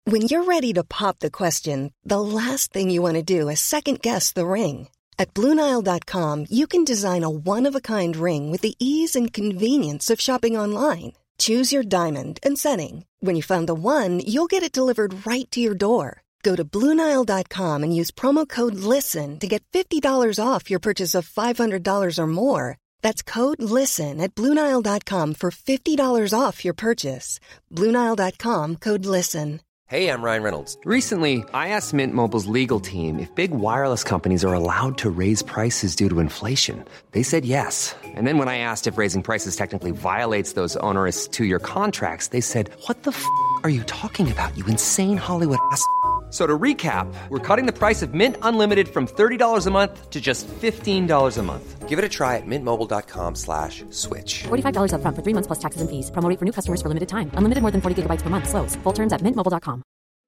When you're ready to pop the question, the last thing you want to do is second-guess the ring. At BlueNile.com, you can design a one-of-a-kind ring with the ease and convenience of shopping online. Choose your diamond and setting. When you find the one, you'll get it delivered right to your door. Go to BlueNile.com and use promo code LISTEN to get $50 off your purchase of $500 or more. That's code LISTEN at BlueNile.com for $50 off your purchase. BlueNile.com, code LISTEN. Hey, I'm Ryan Reynolds. Recently, I asked Mint Mobile's legal team if big wireless companies are allowed to raise prices due to inflation. They said yes. And then when I asked if raising prices technically violates those onerous two-year contracts, they said, "What the f*** are you talking about, you insane Hollywood ass?" So to recap, we're cutting the price of Mint Unlimited from $30 a month to just $15 a month. Give it a try at mintmobile.com/switch. $45 up front for 3 months plus taxes and fees. Promo rate for new customers for limited time. Unlimited more than 40 gigabytes per month. Slows full terms at mintmobile.com.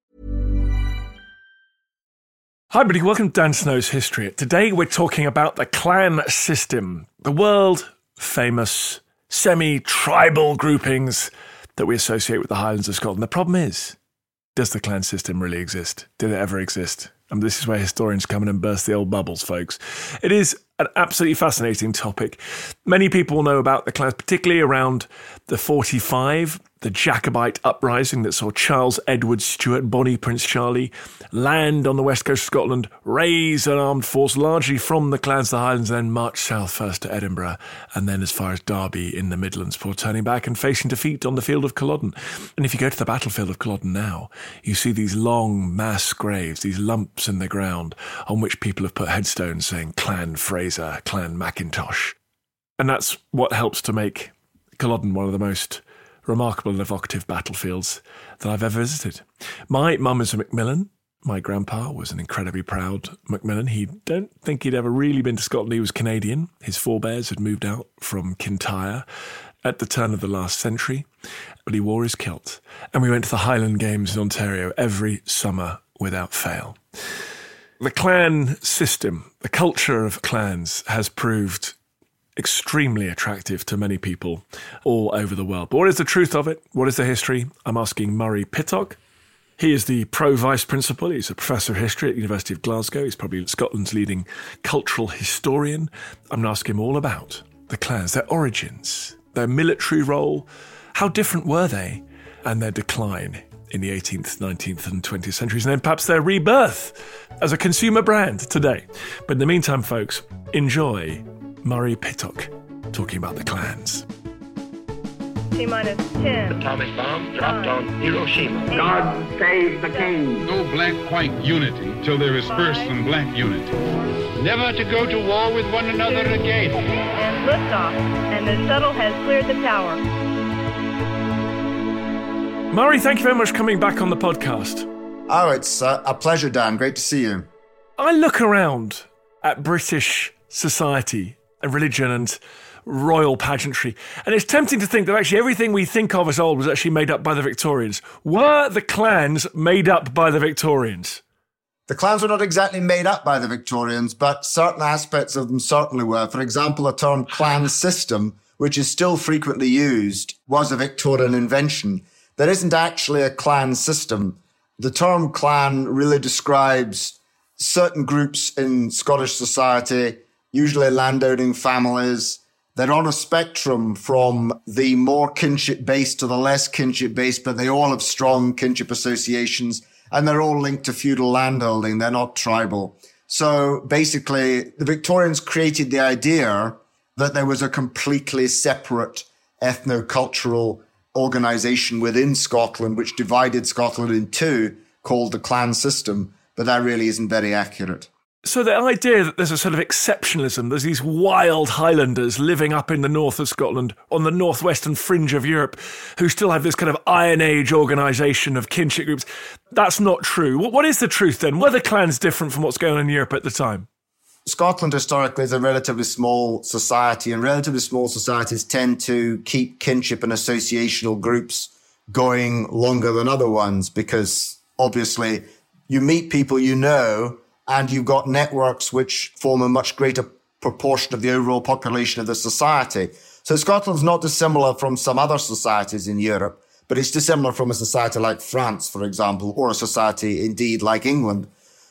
Hi everybody, welcome to Dan Snow's History. Today we're talking about the clan system, the world-famous semi-tribal groupings that we associate with the Highlands of Scotland. The problem is, does the clan system really exist? Did it ever exist? And this is where historians come in and burst the old bubbles, folks. It is an absolutely fascinating topic. Many people know about the clans, particularly around the 45, the Jacobite uprising that saw Charles Edward Stuart, Bonnie Prince Charlie, land on the west coast of Scotland, raise an armed force largely from the clans of the Highlands, then march south first to Edinburgh, and then as far as Derby in the Midlands before turning back and facing defeat on the field of Culloden. And if you go to the battlefield of Culloden now, you see these long mass graves, these lumps in the ground on which people have put headstones saying Clan Fraser, Clan Mackintosh. And that's what helps to make Culloden one of the most remarkable and evocative battlefields that I've ever visited. My mum is a Macmillan. My grandpa was an incredibly proud Macmillan. He don't think he'd ever really been to Scotland. He was Canadian. His forebears had moved out from Kintyre at the turn of the last century, but he wore his kilt. And we went to the Highland Games in Ontario every summer without fail. The clan system, the culture of clans, has proved extremely attractive to many people all over the world. But what is the truth of it? What is the history? I'm asking Murray Pittock. He is the pro-vice principal. He's a professor of history at the University of Glasgow. He's probably Scotland's leading cultural historian. I'm going to ask him all about the clans, their origins, their military role, how different were they, and their decline in the 18th, 19th and 20th centuries, and then perhaps their rebirth as a consumer brand today. But in the meantime, folks, enjoy Murray Pittock talking about the clans. T-minus 10. Atomic bomb dropped on Hiroshima. God save the king. No black-white unity till there is first some black unity. Never to go to war with one another again. And liftoff, and the shuttle has cleared the tower. Murray, thank you very much for coming back on the podcast. Oh, it's a pleasure, Dan. Great to see you. I look around at British society and religion and royal pageantry, and it's tempting to think that actually everything we think of as old was actually made up by the Victorians. Were the clans made up by the Victorians? The clans were not exactly made up by the Victorians, but certain aspects of them certainly were. For example, the term clan system, which is still frequently used, was a Victorian invention. There isn't actually a clan system. The term clan really describes certain groups in Scottish society, usually landowning families. They're on a spectrum from the more kinship-based to the less kinship-based, but they all have strong kinship associations, and they're all linked to feudal landholding. They're not tribal. So basically, the Victorians created the idea that there was a completely separate ethno-cultural organisation within Scotland, which divided Scotland in two, called the clan system, but that really isn't very accurate. So the idea that there's a sort of exceptionalism, there's these wild Highlanders living up in the north of Scotland, on the northwestern fringe of Europe, who still have this kind of Iron Age organisation of kinship groups, that's not true. What is the truth then? Were the clans different from what's going on in Europe at the time? Scotland historically is a relatively small society, and relatively small societies tend to keep kinship and associational groups going longer than other ones because obviously you meet people you know, and you've got networks which form a much greater proportion of the overall population of the society. So Scotland's not dissimilar from some other societies in Europe, but it's dissimilar from a society like France, for example, or a society indeed like England.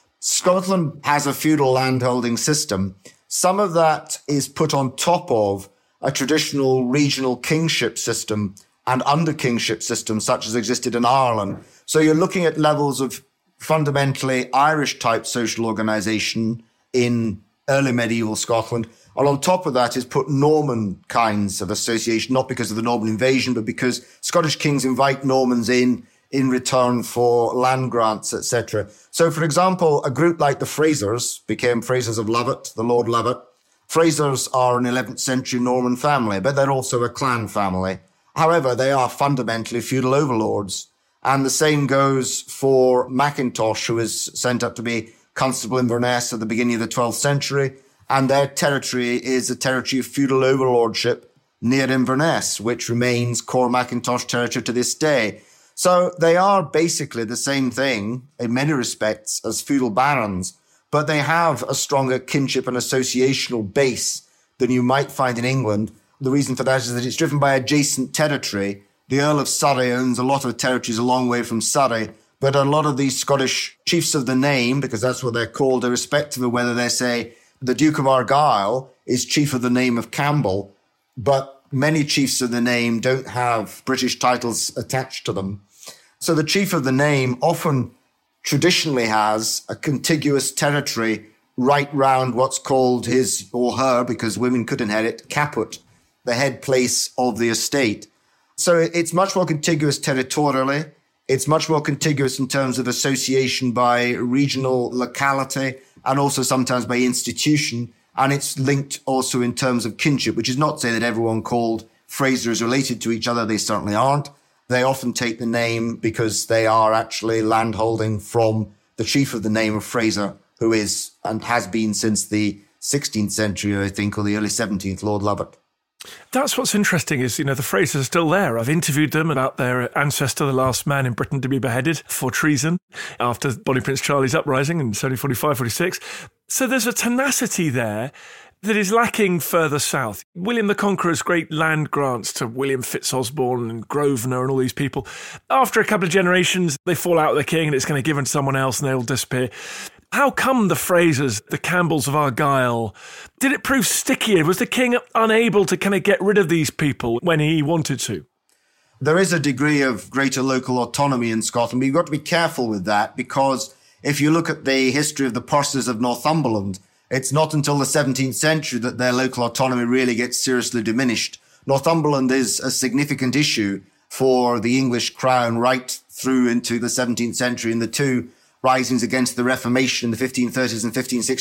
Scotland has a feudal landholding system. Some of that is put on top of a traditional regional kingship system and under-kingship system such as existed in Ireland. So you're looking at levels of fundamentally Irish-type social organisation in early medieval Scotland. And on top of that is put Norman kinds of association, not because of the Norman invasion, but because Scottish kings invite Normans in return for land grants, etc. So, for example, a group like the Frasers became Frasers of Lovat, the Lord Lovat. Frasers are an 11th century Norman family, but they're also a clan family. However, they are fundamentally feudal overlords. And the same goes for Mackintosh, who was sent up to be constable in Inverness at the beginning of the 12th century. And their territory is a territory of feudal overlordship near Inverness, which remains core Mackintosh territory to this day. So they are basically the same thing in many respects as feudal barons, but they have a stronger kinship and associational base than you might find in England. The reason for that is that it's driven by adjacent territory. The Earl of Surrey owns a lot of territories a long way from Surrey, but a lot of these Scottish chiefs of the name, because that's what they're called, irrespective of whether they say the Duke of Argyll is chief of the name of Campbell, but many chiefs of the name don't have British titles attached to them. So the chief of the name often traditionally has a contiguous territory right round what's called his or her, because women could inherit, caput, the head place of the estate. So it's much more contiguous territorially. It's much more contiguous in terms of association by regional locality and also sometimes by institution. And it's linked also in terms of kinship, which is not to say that everyone called Fraser is related to each other. They certainly aren't. They often take the name because they are actually landholding from the chief of the name of Fraser, who is and has been since the 16th century, I think, or the early 17th, Lord Lovat. That's what's interesting is, the Frasers are still there. I've interviewed them about their ancestor, the last man in Britain to be beheaded for treason after Bonnie Prince Charlie's uprising in 1745, 46. So there's a tenacity there that is lacking further south. William the Conqueror's great land grants to William Fitzosborne and Grosvenor and all these people, after a couple of generations, they fall out with the king and it's going to give it to someone else and they'll disappear. How come the Frasers, the Campbells of Argyll, did it prove stickier? Was the king unable to kind of get rid of these people when he wanted to? There is a degree of greater local autonomy in Scotland, but you've got to be careful with that, because if you look at the history of the Percys of Northumberland, it's not until the 17th century that their local autonomy really gets seriously diminished. Northumberland is a significant issue for the English crown right through into the 17th century, and the two risings against the Reformation in the 1530s and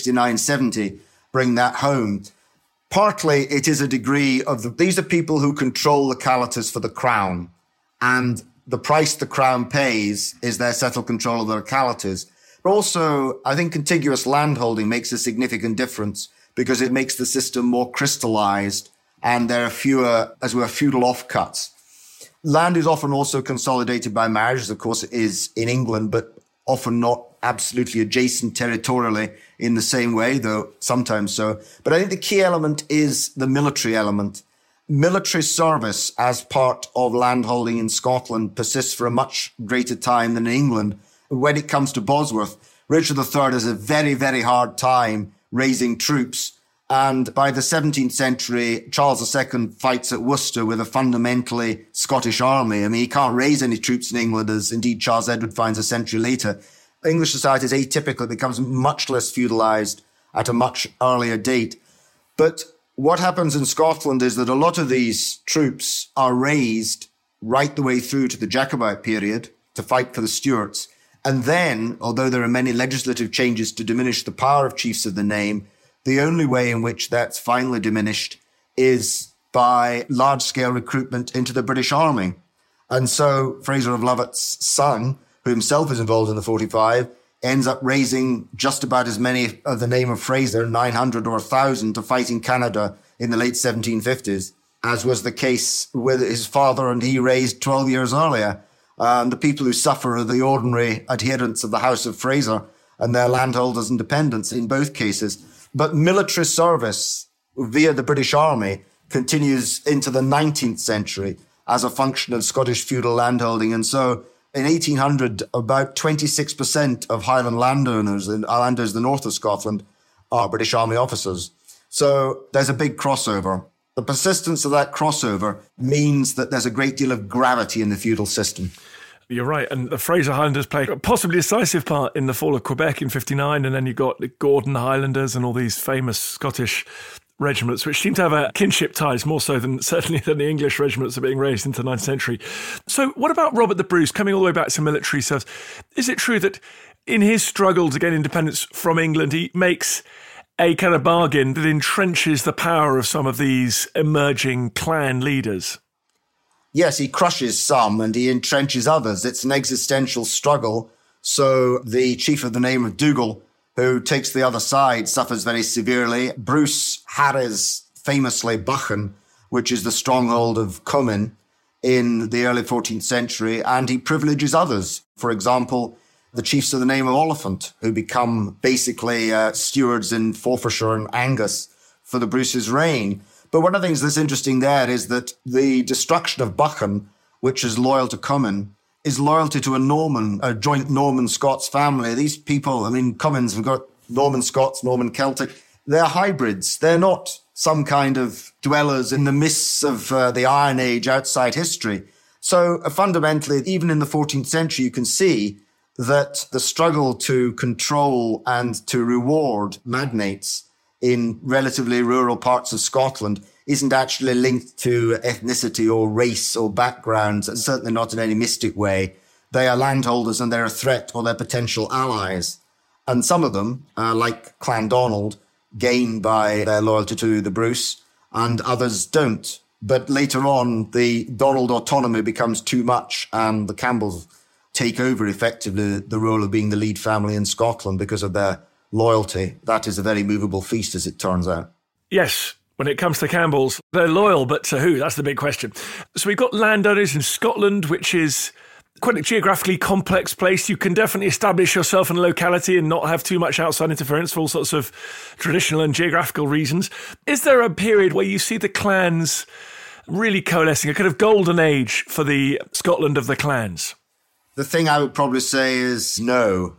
1569-70 bring that home. Partly it is a degree of these are people who control localities for the crown, and the price the crown pays is their settled control of the localities. But also, I think contiguous landholding makes a significant difference because it makes the system more crystallized and there are fewer, as it were, feudal offcuts. Land is often also consolidated by marriage, as of course it is in England, but often not absolutely adjacent territorially in the same way, though sometimes so. But I think the key element is the military element. Military service as part of landholding in Scotland persists for a much greater time than in England. When it comes to Bosworth, Richard III has a very, very hard time raising troops. And by the 17th century, Charles II fights at Worcester with a fundamentally Scottish army. I mean, he can't raise any troops in England, as indeed Charles Edward finds a century later. English society is atypical. It becomes much less feudalized at a much earlier date. But what happens in Scotland is that a lot of these troops are raised right the way through to the Jacobite period to fight for the Stuarts. And then, although there are many legislative changes to diminish the power of chiefs of the name, the only way in which that's finally diminished is by large-scale recruitment into the British Army. And so Fraser of Lovat's son, who himself is involved in the 45, ends up raising just about as many of the name of Fraser, 900 or 1,000, to fight in Canada in the late 1750s, as was the case with his father, and he raised 12 years earlier. And the people who suffer are the ordinary adherents of the House of Fraser and their landholders and dependents in both cases. But military service via the British Army continues into the 19th century. as a function of Scottish feudal landholding. And so in 1800, about 26% of Highland landowners in the north of Scotland are British Army officers. So there's a big crossover. The persistence of that crossover means that there's a great deal of gravity in the feudal system. You're right. And the Fraser Highlanders play a possibly decisive part in the fall of Quebec in 59. And then you've got the Gordon Highlanders and all these famous Scottish regiments, which seem to have kinship ties more so than the English regiments that are being raised into the 19th century. So what about Robert the Bruce, coming all the way back to military service? Is it true that in his struggle to get independence from England, he makes a kind of bargain that entrenches the power of some of these emerging clan leaders? Yes, he crushes some and he entrenches others. It's an existential struggle. So the chief of the name of Dougal, who takes the other side, suffers very severely. Bruce harries famously Buchan, which is the stronghold of Cummin in the early 14th century, and he privileges others. For example, the chiefs of the name of Oliphant, who become basically stewards in Forfarshire and Angus for the Bruce's reign. But one of the things that's interesting there is that the destruction of Buchan, which is loyal to Cummin, is loyalty to a joint Norman-Scots family. These people, Cummins, we've got Norman-Scots, Norman-Celtic. They're hybrids. They're not some kind of dwellers in the mists of the Iron Age outside history. So fundamentally, even in the 14th century, you can see that the struggle to control and to reward magnates in relatively rural parts of Scotland isn't actually linked to ethnicity or race or background, certainly not in any mystic way. They are landholders and they're a threat or they're potential allies. And some of them, like Clan Donald, gain by their loyalty to the Bruce, and others don't. But later on, the Donald autonomy becomes too much, and the Campbells take over effectively the role of being the lead family in Scotland because of their loyalty. That is a very movable feast, as it turns out. Yes, when it comes to Campbells, they're loyal, but to who? That's the big question. So we've got landowners in Scotland, which is quite a geographically complex place. You can definitely establish yourself in a locality and not have too much outside interference for all sorts of traditional and geographical reasons. Is there a period where you see the clans really coalescing, a kind of golden age for the Scotland of the clans? The thing I would probably say is no.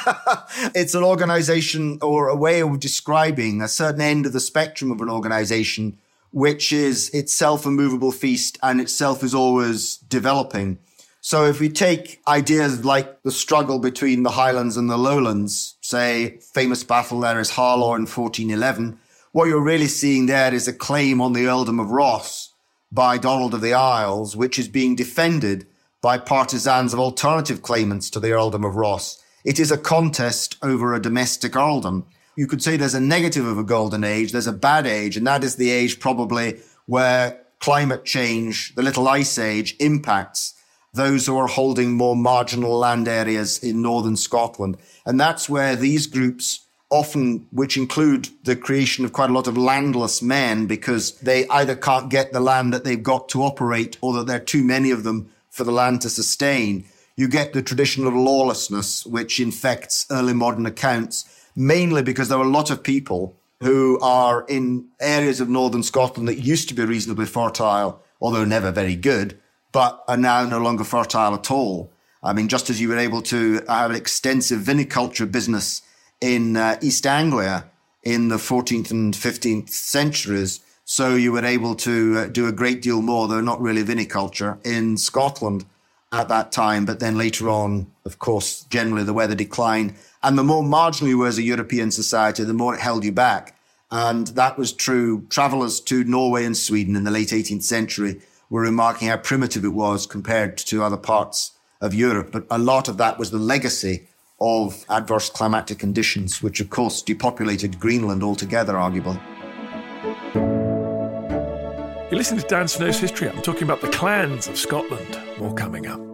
It's an organisation or a way of describing a certain end of the spectrum of an organisation, which is itself a movable feast and itself is always developing. So if we take ideas like the struggle between the Highlands and the Lowlands, say famous battle there is Harlaw in 1411, what you're really seeing there is a claim on the earldom of Ross by Donald of the Isles, which is being defended by partisans of alternative claimants to the earldom of Ross. It is a contest over a domestic earldom. You could say there's a negative of a golden age, there's a bad age, and that is the age probably where climate change, the Little Ice Age, impacts those who are holding more marginal land areas in northern Scotland. And that's where these groups often, which include the creation of quite a lot of landless men because they either can't get the land that they've got to operate or that there are too many of them for the land to sustain. You get the tradition of lawlessness, which infects early modern accounts, mainly because there are a lot of people who are in areas of northern Scotland that used to be reasonably fertile, although never very good, but are now no longer fertile at all. Just as you were able to have an extensive viniculture business in East Anglia in the 14th and 15th centuries, so you were able to do a great deal more, though not really viniculture, in Scotland at that time. But then later on, of course, generally the weather declined. And the more marginal you were as a European society, the more it held you back. And that was true. Travellers to Norway and Sweden in the late 18th century were remarking how primitive it was compared to other parts of Europe. But a lot of that was the legacy of adverse climatic conditions, which of course depopulated Greenland altogether, arguably. You're listening to Dan Snow's History. I'm talking about the clans of Scotland. More coming up.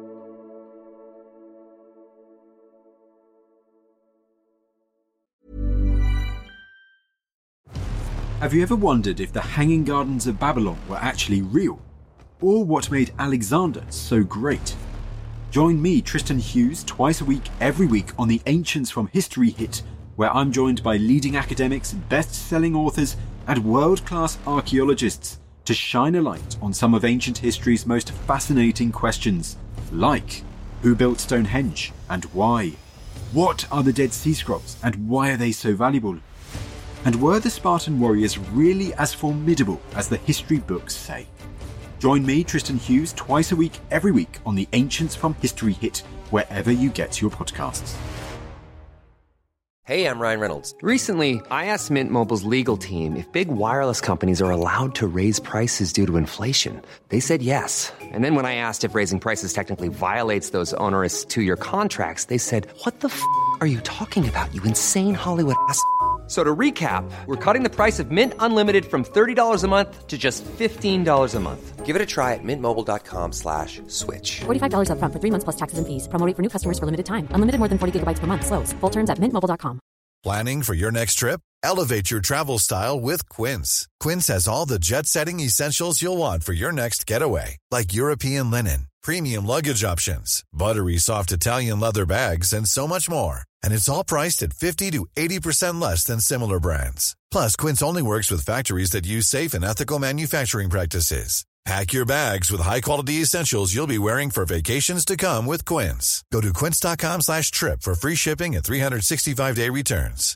Have you ever wondered if the Hanging Gardens of Babylon were actually real? Or what made Alexander so great? Join me, Tristan Hughes, twice a week, every week on the Ancients from History Hit, where I'm joined by leading academics, best-selling authors, and world-class archaeologists to shine a light on some of ancient history's most fascinating questions, like who built Stonehenge and why? What are the Dead Sea Scrolls and why are they so valuable? And were the Spartan warriors really as formidable as the history books say? Join me, Tristan Hughes, twice a week, every week on the Ancients from History Hit, wherever you get your podcasts. Hey, I'm Ryan Reynolds. Recently, I asked Mint Mobile's legal team if big wireless companies are allowed to raise prices due to inflation. They said yes. And then when I asked if raising prices technically violates those onerous two-year contracts, they said, "What the f*** are you talking about, you insane Hollywood ass?" So to recap, we're cutting the price of Mint Unlimited from $30 a month to just $15 a month. Give it a try at mintmobile.com/switch. $45 up front for 3 months plus taxes and fees. Promo rate for new customers for limited time. Unlimited more than 40 gigabytes per month slows. Full terms at mintmobile.com. Planning for your next trip? Elevate your travel style with Quince. Quince has all the jet-setting essentials you'll want for your next getaway, like European linen, premium luggage options, buttery soft Italian leather bags, and so much more. And it's all priced at 50 to 80% less than similar brands. Plus, Quince only works with factories that use safe and ethical manufacturing practices. Pack your bags with high-quality essentials you'll be wearing for vacations to come with Quince. Go to quince.com/trip for free shipping and 365-day returns.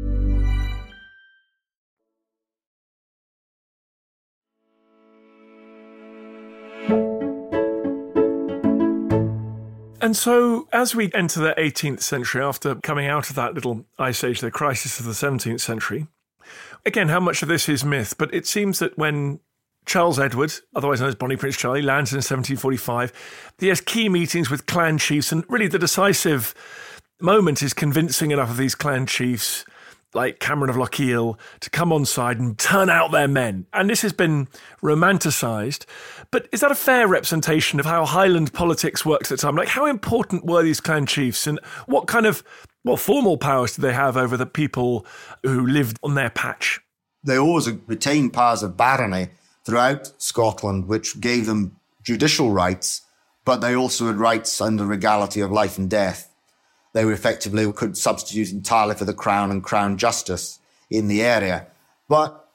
And so, as we enter the 18th century, after coming out of that little ice age, the crisis of the 17th century, again, how much of this is myth? But it seems that when Charles Edward, otherwise known as Bonnie Prince Charlie, lands in 1745, he has key meetings with clan chiefs, and really the decisive moment is convincing enough of these clan chiefs, like Cameron of Lochiel, to come on side and turn out their men. And this has been romanticised, but is that a fair representation of how Highland politics worked at the time? Like, how important were these clan chiefs, and what kind of, formal powers did they have over the people who lived on their patch? They always retained powers of barony throughout Scotland, which gave them judicial rights, but they also had rights under regality of life and death. They were effectively could substitute entirely for the crown and crown justice in the area. But,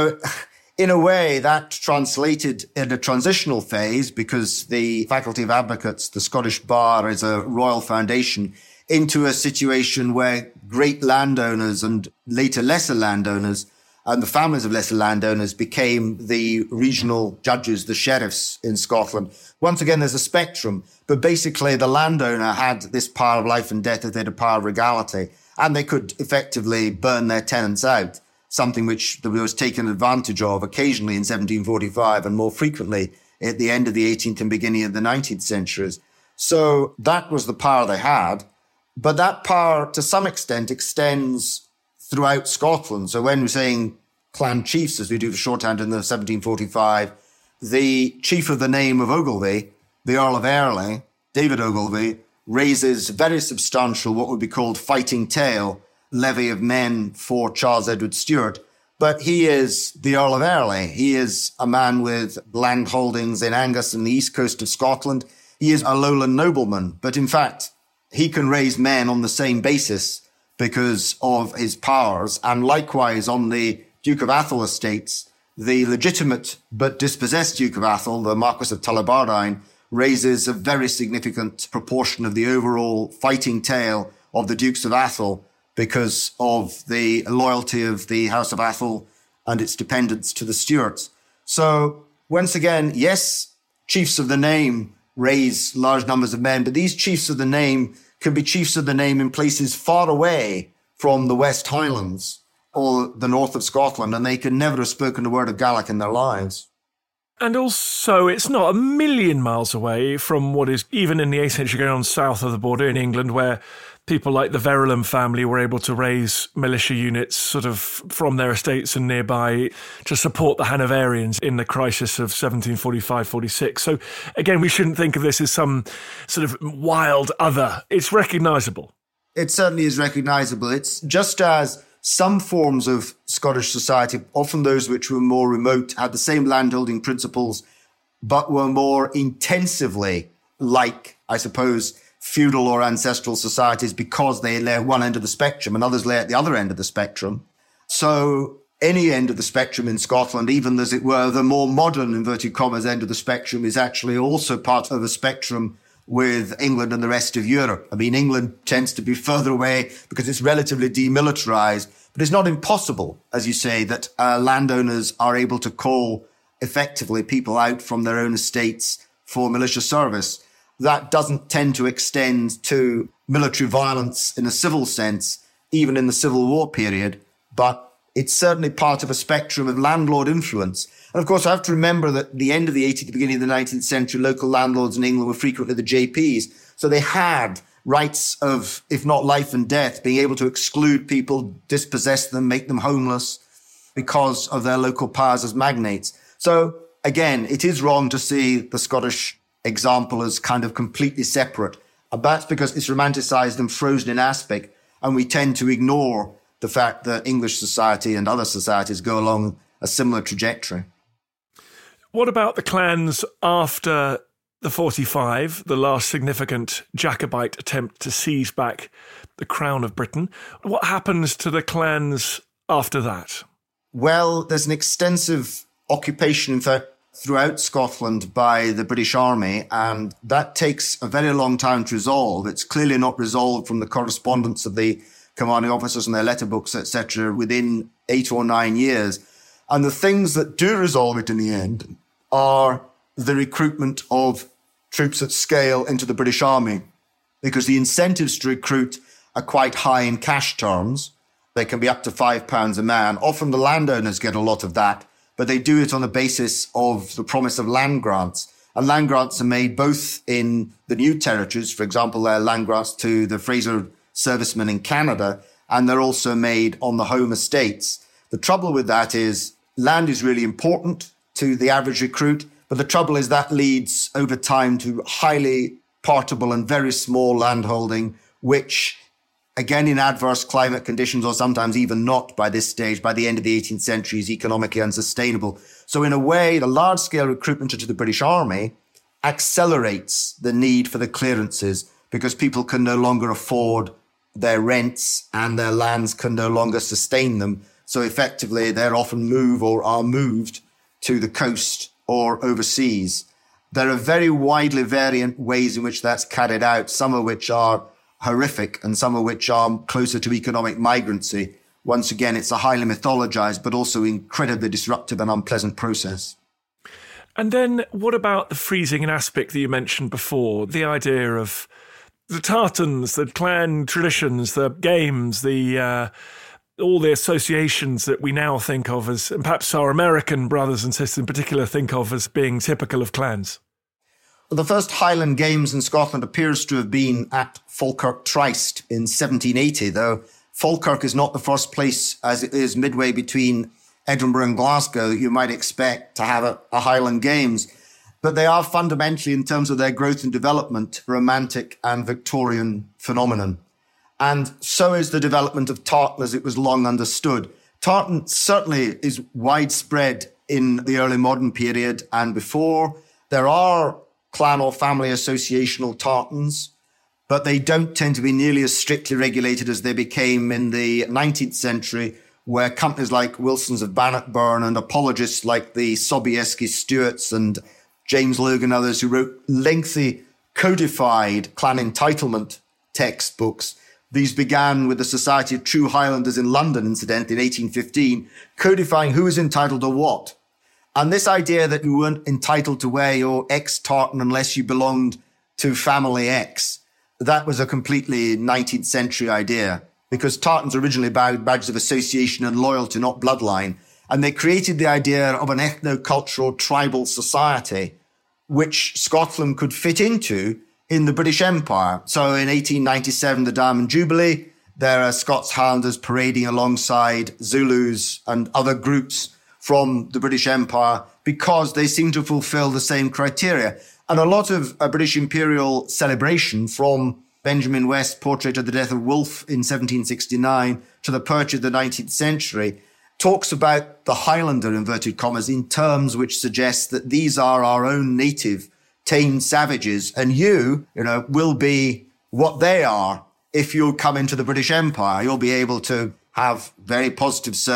in a way, that translated in a transitional phase, because the Faculty of Advocates, the Scottish Bar, is a royal foundation, into a situation where great landowners and later lesser landowners and the families of lesser landowners became the regional judges, the sheriffs in Scotland. Once again, there's a spectrum, but basically the landowner had this power of life and death if they had a power of regality, and they could effectively burn their tenants out, something which was taken advantage of occasionally in 1745 and more frequently at the end of the 18th and beginning of the 19th centuries. So that was the power they had, but that power to some extent extends throughout Scotland. So when we're saying clan chiefs, as we do for shorthand in the 1745, the chief of the name of Ogilvy, the Earl of Airlie, David Ogilvy, raises very substantial, what would be called fighting tail, levy of men for Charles Edward Stuart. But he is the Earl of Airlie. He is a man with land holdings in Angus and the east coast of Scotland. He is a lowland nobleman, but in fact, he can raise men on the same basis because of his powers. And likewise on the Duke of Atholl estates, the legitimate but dispossessed Duke of Atholl, the Marquess of Tullibardine, raises a very significant proportion of the overall fighting tail of the Dukes of Atholl because of the loyalty of the House of Atholl and its dependence to the Stuarts. So once again, yes, chiefs of the name raise large numbers of men, but these chiefs of the name can be chiefs of the name in places far away from the West Highlands or the north of Scotland, and they can never have spoken a word of Gaelic in their lives. And also, it's not a million miles away from what is, even in the 8th century, going on south of the border in England, where people like the Verulam family were able to raise militia units sort of from their estates and nearby to support the Hanoverians in the crisis of 1745-46. So again, we shouldn't think of this as some sort of wild other. It's recognisable. It certainly is recognisable. It's just as some forms of Scottish society, often those which were more remote, had the same landholding principles, but were more intensively like, I suppose, feudal or ancestral societies because they lay at one end of the spectrum and others lay at the other end of the spectrum. So any end of the spectrum in Scotland, even as it were, the more modern, inverted commas, end of the spectrum is actually also part of the spectrum with England and the rest of Europe. I mean, England tends to be further away because it's relatively demilitarized, but it's not impossible, as you say, that landowners are able to call effectively people out from their own estates for militia service. That doesn't tend to extend to military violence in a civil sense, even in the Civil War period, but it's certainly part of a spectrum of landlord influence. And of course, I have to remember that at the end of the 18th, the beginning of the 19th century, local landlords in England were frequently the JPs. So they had rights of, if not life and death, being able to exclude people, dispossess them, make them homeless because of their local powers as magnates. So again, it is wrong to see the Scottish example as kind of completely separate. And that's because it's romanticized and frozen in aspect, and we tend to ignore the fact that English society and other societies go along a similar trajectory. What about the clans after the 45, the last significant Jacobite attempt to seize back the crown of Britain? What happens to the clans after that? Well, there's an extensive occupation, in fact, throughout Scotland by the British Army, and that takes a very long time to resolve. It's clearly not resolved from the correspondence of the commanding officers and their letterbooks, etc., within 8 or 9 years. And the things that do resolve it in the end are the recruitment of troops at scale into the British Army, because the incentives to recruit are quite high in cash terms. They can be up to £5 a man. Often the landowners get a lot of that, but they do it on the basis of the promise of land grants. And land grants are made both in the new territories, for example, there are land grants to the Fraser servicemen in Canada, and they're also made on the home estates. The trouble with that is land is really important to the average recruit, but the trouble is that leads over time to highly portable and very small landholding, which, again, in adverse climate conditions, or sometimes even not by this stage, by the end of the 18th century, is economically unsustainable. So in a way, the large-scale recruitment into the British Army accelerates the need for the clearances because people can no longer afford their rents and their lands can no longer sustain them. So effectively, they're often moved or are moved to the coast or overseas. There are very widely variant ways in which that's carried out, some of which are horrific and some of which are closer to economic migrancy. Once again, it's a highly mythologized but also incredibly disruptive and unpleasant process. And then what about the freezing in aspect that you mentioned before, the idea of the tartans, the clan traditions, the games, all the associations that we now think of as, and perhaps our American brothers and sisters in particular think of as being typical of clans? Well, the first Highland Games in Scotland appears to have been at Falkirk Tryst in 1780, though Falkirk is not the first place, as it is midway between Edinburgh and Glasgow, that you might expect to have a Highland Games. But they are fundamentally, in terms of their growth and development, romantic and Victorian phenomenon. And so is the development of tartan, as it was long understood. Tartan certainly is widespread in the early modern period and before. There are clan or family associational tartans, but they don't tend to be nearly as strictly regulated as they became in the 19th century, where companies like Wilsons of Bannockburn and apologists like the Sobieski Stewarts and James Logan and others who wrote lengthy codified clan entitlement textbooks. These began with the Society of True Highlanders in London, incidentally, in 1815, codifying who is entitled to what. And this idea that you weren't entitled to wear your X tartan unless you belonged to family X, that was a completely 19th century idea, because tartans originally badges of association and loyalty, not bloodline. And they created the idea of an ethno-cultural tribal society, which Scotland could fit into in the British Empire. So in 1897, the Diamond Jubilee, there are Scots Highlanders parading alongside Zulus and other groups from the British Empire because they seem to fulfill the same criteria. And a lot of British imperial celebration, from Benjamin West's Portrait of the Death of Wolfe in 1769 to the Purge of the 19th century, talks about the Highlander, inverted commas, in terms which suggest that these are our own native tamed savages, and you will be what they are if you come into the British Empire. You'll be able to have very positive service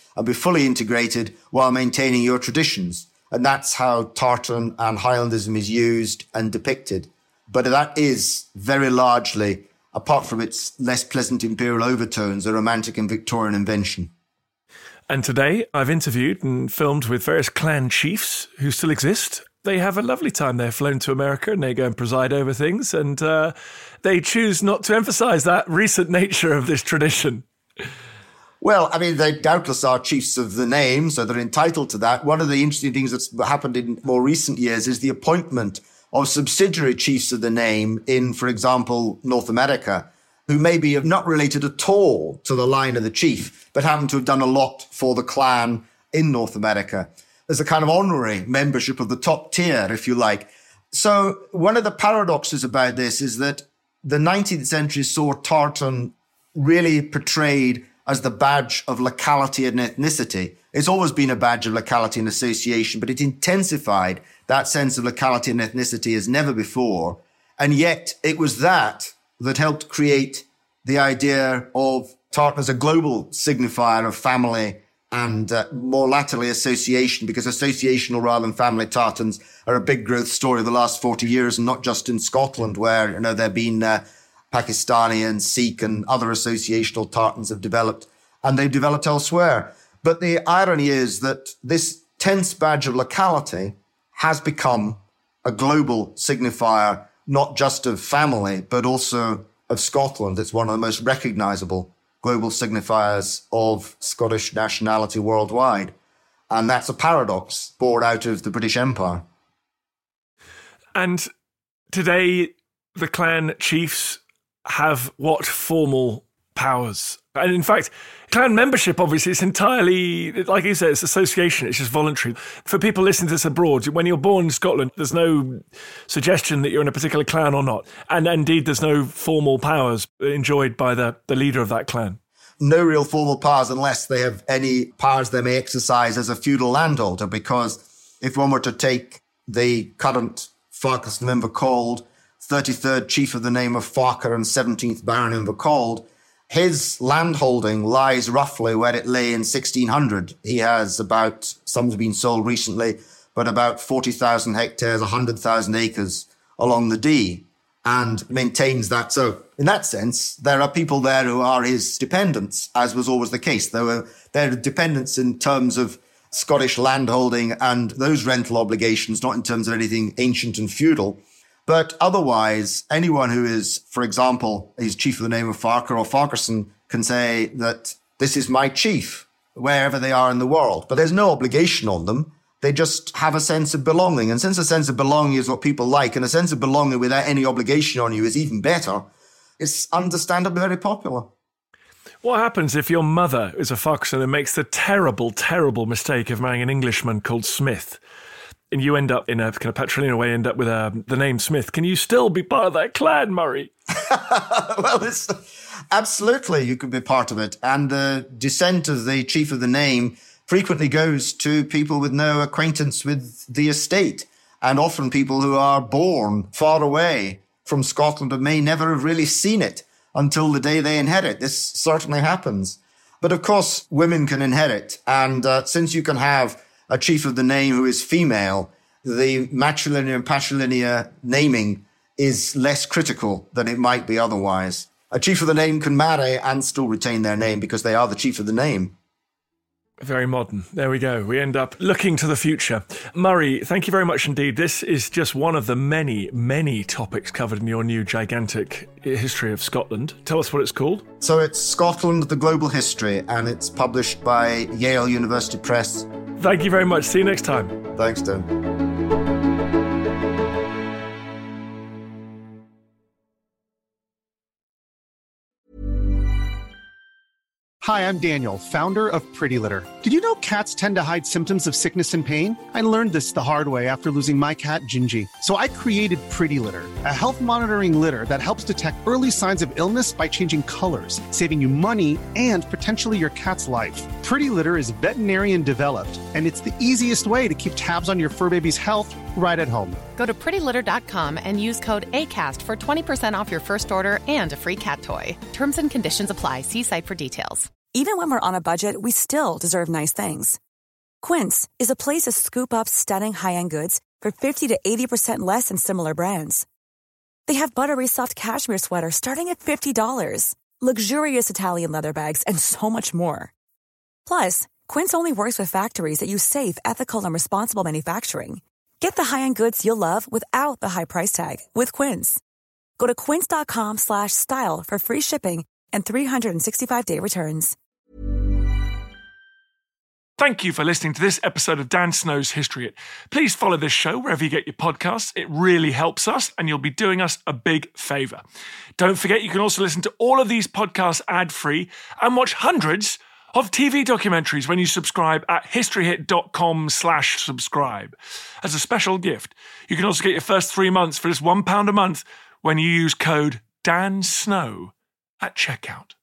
and be fully integrated while maintaining your traditions. And that's how Tartan and Highlandism is used and depicted. But that is very largely, apart from its less pleasant imperial overtones, a romantic and Victorian invention. And today I've interviewed and filmed with various clan chiefs who still exist. They have a lovely time. They're flown to America and they go and preside over things, and they choose not to emphasise that recent nature of this tradition. Well, I mean, they doubtless are chiefs of the name, so they're entitled to that. One of the interesting things that's happened in more recent years is the appointment of subsidiary chiefs of the name in, for example, North America, who maybe have not related at all to the line of the chief, but happen to have done a lot for the clan in North America. There's a kind of honorary membership of the top tier, if you like. So one of the paradoxes about this is that the 19th century saw tartan really portrayed as the badge of locality and ethnicity. It's always been a badge of locality and association, but it intensified that sense of locality and ethnicity as never before. And yet it was that helped create the idea of tartan as a global signifier of family and more latterly association, because associational rather than family tartans are a big growth story of the last 40 years, and not just in Scotland, where there have been Pakistani and Sikh and other associational tartans have developed, and they've developed elsewhere. But the irony is that this tense badge of locality has become a global signifier, not just of family, but also of Scotland. It's one of the most recognisable global signifiers of Scottish nationality worldwide. And that's a paradox born out of the British Empire. And today, the clan chiefs have what formal powers? And in fact, clan membership, obviously, it's entirely, like you said, it's association, it's just voluntary. For people listening to this abroad, when you're born in Scotland, there's no suggestion that you're in a particular clan or not. And indeed, there's no formal powers enjoyed by the leader of that clan. No real formal powers unless they have any powers they may exercise as a feudal landholder, because if one were to take the current Farquharson of Invercold, 33rd chief of the name of Farquhar and 17th Baron Invercold, his landholding lies roughly where it lay in 1600. He has about, some have been sold recently, but about 40,000 hectares, 100,000 acres along the Dee, and maintains that. So in that sense, there are people there who are his dependents, as was always the case. They're dependents in terms of Scottish landholding and those rental obligations, not in terms of anything ancient and feudal. But otherwise, anyone who is, for example, is chief of the name of Farquhar or Farquharson can say that this is my chief, wherever they are in the world. But there's no obligation on them. They just have a sense of belonging. And since a sense of belonging is what people like, and a sense of belonging without any obligation on you is even better, it's understandably very popular. What happens if your mother is a Farquharson and makes the terrible, terrible mistake of marrying an Englishman called Smith? And you end up in a kind of patrilineal way, end up with the name Smith. Can you still be part of that clan, Murray? Well, absolutely, you could be part of it. And the descent of the chief of the name frequently goes to people with no acquaintance with the estate, and often people who are born far away from Scotland and may never have really seen it until the day they inherit. This certainly happens. But of course, women can inherit. And since you can have a chief of the name who is female, the matrilineal and patrilineal naming is less critical than it might be otherwise. A chief of the name can marry and still retain their name because they are the chief of the name. Very modern. There we go. We end up looking to the future. Murray, thank you very much indeed. This is just one of the many, many topics covered in your new gigantic history of Scotland. Tell us what it's called. So it's Scotland, the Global History, and it's published by Yale University Press. Thank you very much. See you next time. Thanks, Dan. Hi, I'm Daniel, founder of Pretty Litter. Did you know cats tend to hide symptoms of sickness and pain? I learned this the hard way after losing my cat, Gingy. So I created Pretty Litter, a health monitoring litter that helps detect early signs of illness by changing colors, saving you money and potentially your cat's life. Pretty Litter is veterinarian developed, and it's the easiest way to keep tabs on your fur baby's health right at home. Go to prettylitter.com and use code ACAST for 20% off your first order and a free cat toy. Terms and conditions apply. See site for details. Even when we're on a budget, we still deserve nice things. Quince is a place to scoop up stunning high-end goods for 50 to 80% less than similar brands. They have buttery soft cashmere sweaters starting at $50, luxurious Italian leather bags, and so much more. Plus, Quince only works with factories that use safe, ethical, and responsible manufacturing. Get the high-end goods you'll love without the high price tag with Quince. Go to quince.com/style for free shipping and 365-day returns. Thank you for listening to this episode of Dan Snow's History Hit. Please follow this show wherever you get your podcasts. It really helps us, and you'll be doing us a big favour. Don't forget, you can also listen to all of these podcasts ad-free and watch hundreds of TV documentaries when you subscribe at historyhit.com/subscribe. As a special gift, you can also get your first 3 months for just £1 a month when you use code DANSNOW at checkout.